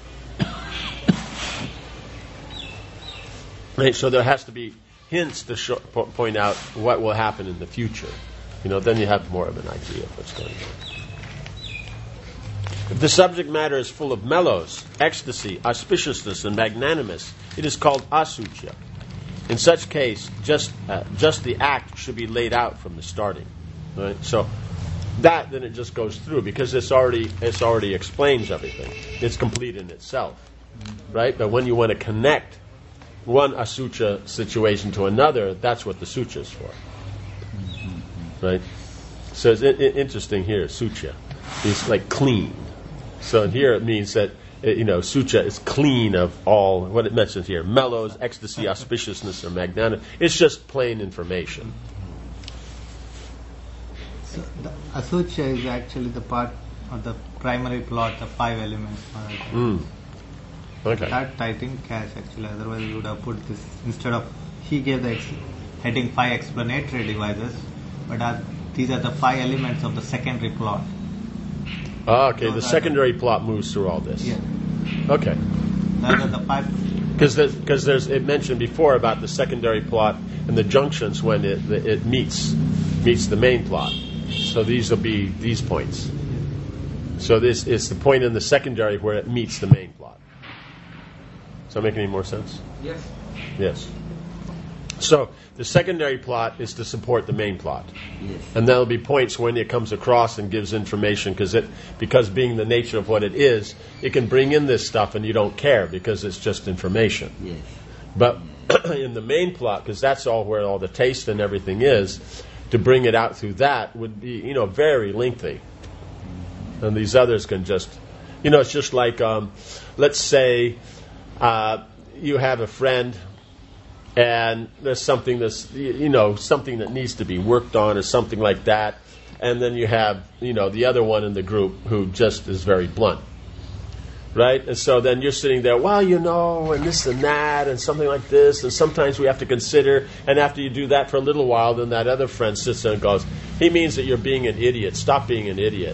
Right, so there has to be hints to point out what will happen in the future. Then you have more of an idea of what's going on. If the subject matter is full of mellows, ecstasy, auspiciousness, and magnanimous, it is called asucha. In such case, just the act should be laid out from the starting. Right? So that then it just goes through because it's already explains everything. It's complete in itself, right? But when you want to connect one asucha situation to another, that's what the sucha is for, right? So it's interesting here. Sucha is like clean. So here it means that sucha is clean of all what it mentions here: mellows, ecstasy, auspiciousness, or magnanimous. It's just plain information. So the asucha is actually the part of the primary plot, the 5 elements. Okay. That I think Cash actually, otherwise we would have put this instead of, he gave the heading 5 explanatory devices, but these are the 5 elements of the secondary plot. Okay, the secondary plot moves through all this. Yeah. Okay. Those are the 5. Because it mentioned before about the secondary plot and the junctions when it meets the main plot. So these will be these points. So this is the point in the secondary where it meets the main plot. Does that make any more sense? Yes. Yes. So the secondary plot is to support the main plot. Yes. And there'll be points when it comes across and gives information because being the nature of what it is, it can bring in this stuff and you don't care because it's just information. Yes. But in the main plot, because that's all where all the taste and everything is, to bring it out through that would be, very lengthy. And these others can just, it's just like, let's say you have a friend and there's something something that needs to be worked on or something like that, and then you have, the other one in the group who just is very blunt. Right? And so then you're sitting there, and this and that, and something like this, and sometimes we have to consider, and after you do that for a little while, then that other friend sits there and goes, he means that you're being an idiot. Stop being an idiot,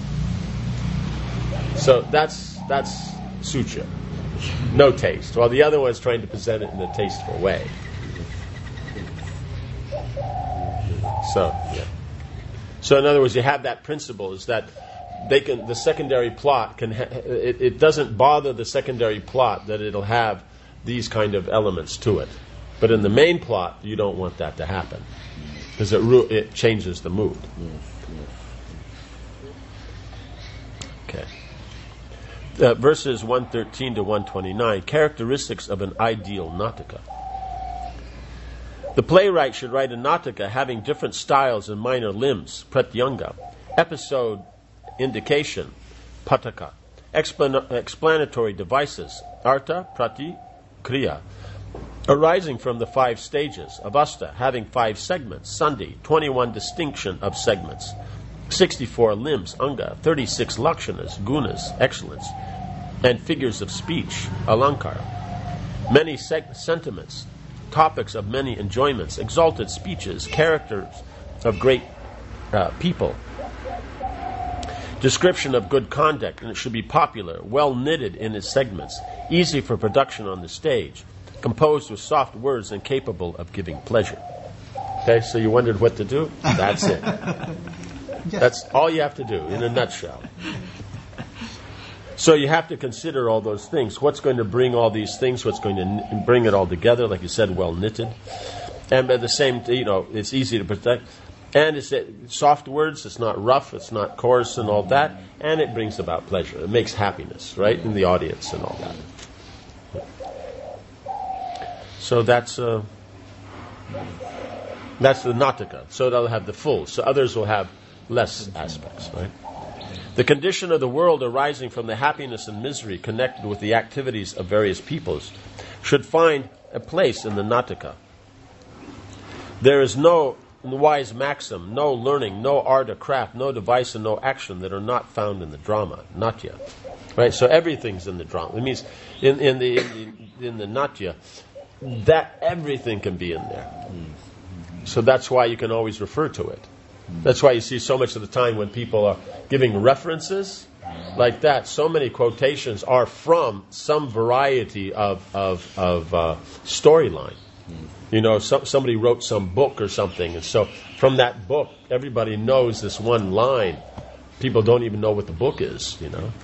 So that's sucha. No taste. While the other one's trying to present it in a tasteful way. So, yeah. So in other words, you have that principle is that the secondary plot it doesn't bother the secondary plot that it'll have these kind of elements to it. But in the main plot, you don't want that to happen because it changes the mood. Okay. Verses 113 to 129, characteristics of an ideal Nataka. The playwright should write a Nataka having different styles and minor limbs, pratyanga, episode, indication, pataka, explanatory devices, artha, prati, kriya, arising from the 5 stages, avasta, having 5 segments, sandhi, 21 distinction of segments, 64 limbs, anga, 36 lakshanas, gunas, excellence, and figures of speech, alankara, many sentiments, topics of many enjoyments, exalted speeches, characters of great people, description of good conduct, and it should be popular, well knitted in its segments, easy for production on the stage, composed with soft words and capable of giving pleasure. Okay, so you wondered what to do? That's it. That's all you have to do in a nutshell. So you have to consider all those things. What's going to bring all these things? What's going to bring it all together? Like you said, well knitted. And by the same, it's easy to protect. And it's soft words. It's not rough. It's not coarse and all that. And it brings about pleasure. It makes happiness, right, in the audience and all that. So that's That's the Nataka. So they'll have the full. So others will have less aspects, right? The condition of the world arising from the happiness and misery connected with the activities of various peoples should find a place in the Nataka. There is no wise maxim, no learning, no art or craft, no device and no action that are not found in the drama, Natya. Right? So everything's in the drama. It means in the Natya, that everything can be in there. So that's why you can always refer to it. That's why you see so much of the time when people are giving references like that, so many quotations are from some variety of storyline. You know, somebody wrote some book or something, and so from that book, everybody knows this one line. People don't even know what the book is, you know.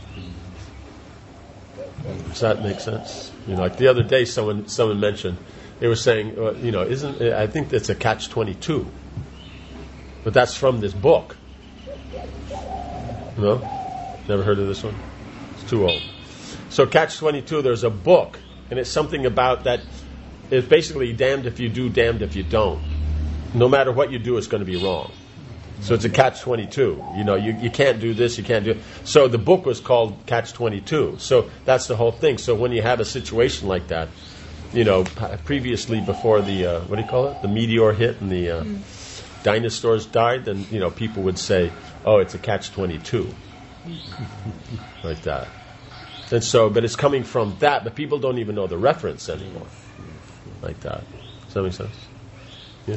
Does that make sense? You know, like the other day, someone mentioned, they were saying, you know, I think that's a catch-22. But that's from this book. No? Never heard of this one? It's too old. So catch-22, there's a book, and it's something about that. It's basically damned if you do, damned if you don't. No matter what you do, it's going to be wrong. So it's a catch-22. You know, you can't do this, you can't do it. So the book was called Catch-22. So that's the whole thing. So when you have a situation like that, you know, previously before the, what do you call it? The meteor hit and the dinosaurs died, then, you know, people would say, oh, it's a catch-22. Like that. And so, but it's coming from that, but people don't even know the reference anymore. Like that. Does that make sense? Yeah.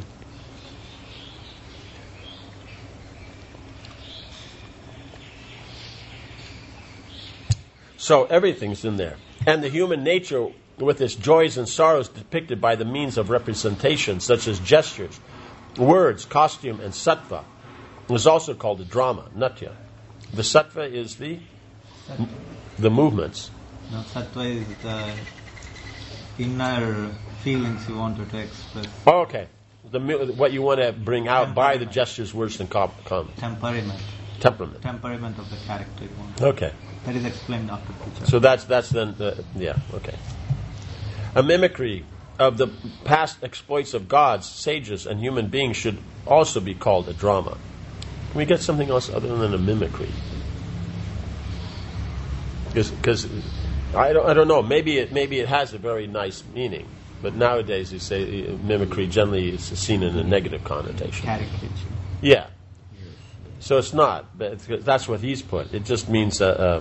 So everything's in there. And the human nature with its joys and sorrows depicted by the means of representation, such as gestures, words, costume, and sattva, is also called a drama, natya. The sattva is the movements. No, sattva is the inner feelings you wanted to express. Oh, okay. What you want to bring out by the gestures, words, and temperament. Temperament of the character you want. Okay. That is explained after picture. So that's then yeah, okay. A mimicry of the past exploits of gods, sages, and human beings should also be called a drama. Can we get something else other than a mimicry? Because I don't know. Maybe it has a very nice meaning, but nowadays you say mimicry generally is seen in a negative connotation. Caricature. Yeah. So it's not. But that's what he's put. It just means a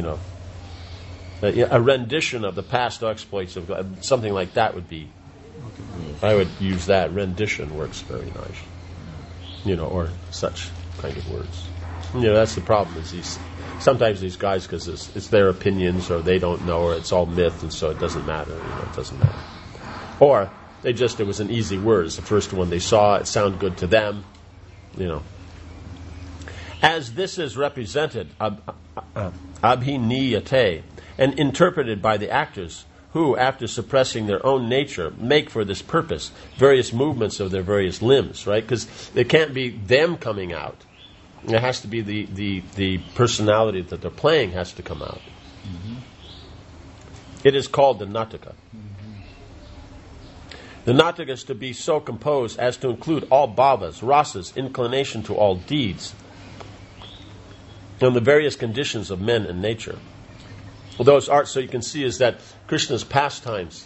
rendition of the past exploits of God. Something like that would be. I would use that. Rendition works very nice. You know, or such kind of words. You know, that's the problem. Is sometimes these guys, because it's their opinions, or they don't know, or it's all myth, and so it doesn't matter. You know, it doesn't matter. Or it was an easy word. It's the first one they saw. It sounded good to them. You know. As this is represented, abhiniyate, and interpreted by the actors, who, after suppressing their own nature, make for this purpose various movements of their various limbs, right? Because it can't be them coming out. It has to be the personality that they're playing has to come out. Mm-hmm. It is called the Nataka. Mm-hmm. The Nataka is to be so composed as to include all bhavas, rasas, inclination to all deeds, and the various conditions of men and nature. Well, those arts, so you can see, is that Krishna's pastimes,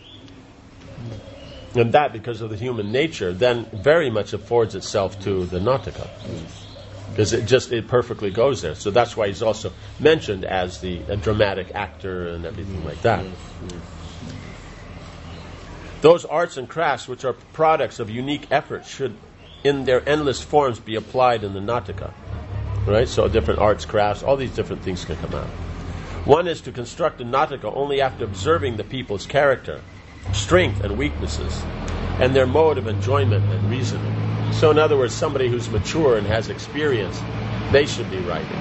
and that because of the human nature, then very much affords itself to the Nataka. Because it perfectly goes there. So that's why he's also mentioned as a dramatic actor and everything like that. Those arts and crafts which are products of unique effort should, in their endless forms, be applied in the Nataka. Right? So different arts, crafts, all these different things can come out. One is to construct a Nataka only after observing the people's character, strength and weaknesses, and their mode of enjoyment and reasoning. So in other words, somebody who's mature and has experience, they should be writing.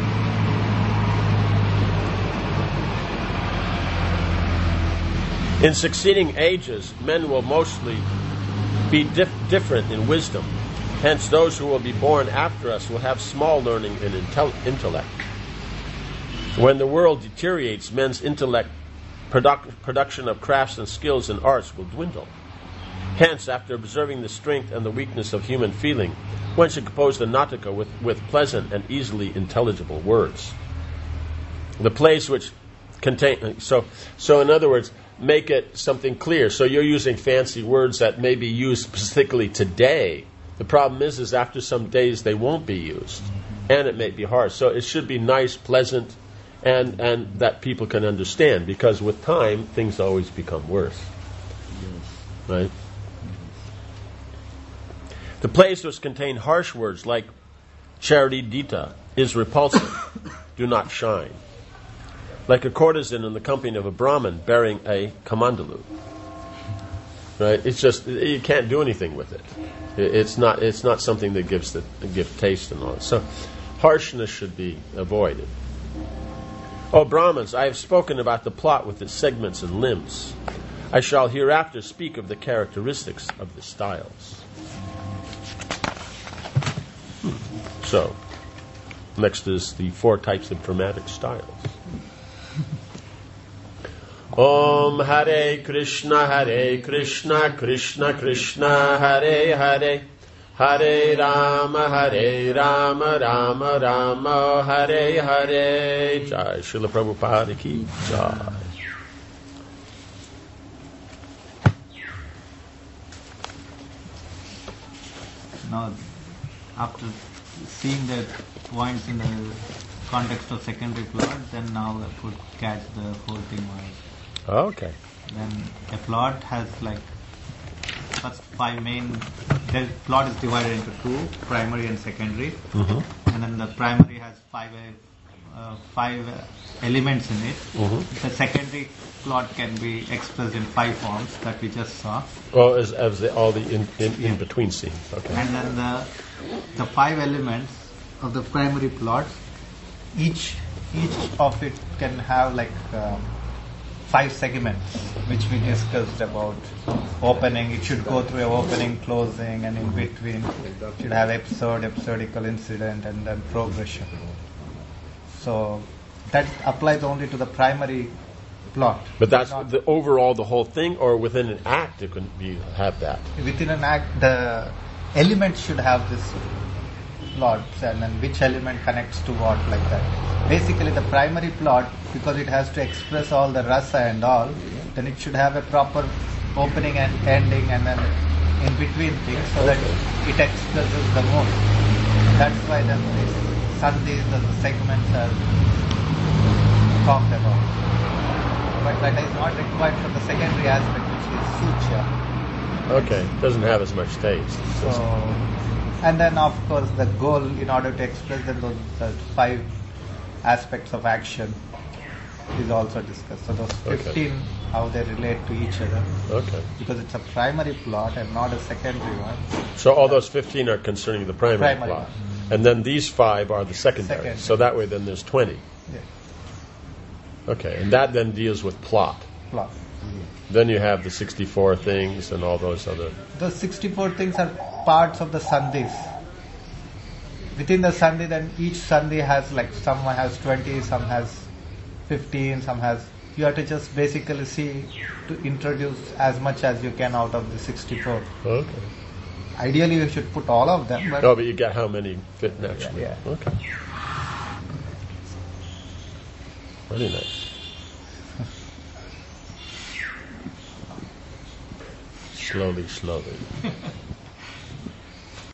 In succeeding ages, men will mostly be different in wisdom. Hence, those who will be born after us will have small learning and intellect. When the world deteriorates, men's intellect, production of crafts and skills and arts will dwindle. Hence, after observing the strength and the weakness of human feeling, one should compose the Nataka with pleasant and easily intelligible words. The plays which contain... So in other words, make it something clear. So you're using fancy words that may be used specifically today. The problem is after some days they won't be used. And it may be hard. So it should be nice, pleasant, and that people can understand. Because with time, things always become worse. Right? The plays which contain harsh words like Charidita is repulsive, do not shine. Like a courtesan in the company of a Brahmin bearing a kamandalu. Right? It's just, you can't do anything with it. It's not something that gives taste and all that. So harshness should be avoided. O Brahmins, I have spoken about the plot with its segments and limbs. I shall hereafter speak of the characteristics of the styles. So, next is the 4 types of dramatic styles. Om Hare Krishna, Krishna Krishna, Hare Hare, Hare Rama, Rama Rama, Hare Hare. Jai Srila Prabhupada ki Jai. Now, after seeing the points in the context of secondary plot, then now I could catch the whole thing was. Okay. Then a plot has like first 5 main. The plot is divided into 2, primary and secondary, and then the primary has 5 elements in it. The secondary plot can be expressed in 5 forms that we just saw. Oh, as all the in between scenes. Okay. And then the 5 elements of the primary plot, each of it can have like 5 segments, which we discussed about opening. It should go through an opening, closing, and in between it should have episodical incident, and then progression. So that applies only to the primary plot. But that's the overall, the whole thing, or within an act it can have that? Within an act, the elements should have this plot, and then which element connects to what, like that. Basically, the primary plot, because it has to express all the rasa and all, then it should have a proper opening and ending, and then in between things, so that it expresses the mood. That's why then these sandhis, the segments are talked about. But that is not required for the secondary aspect, which is sucha. Okay, doesn't have as much taste. So, and then of course the goal, in order to express those 5 aspects of action, is also discussed. So those 15, how they relate to each other. Okay. Because it's a primary plot and not a secondary one. So all those 15 are concerning the primary plot. One. And then these 5 are the secondary. So that way then there's 20. Yeah. Okay, and that then deals with plot. Plot. Then you have the 64 things and all those other... Those 64 things are parts of the sandhis. Within the sandhi, then each sandhi has like, some has 20, some has 15, some has... You have to just basically see to introduce as much as you can out of the 64. Okay. Ideally you should put all of them. But but you get how many fit naturally. Yeah. Okay. Very nice. Slowly.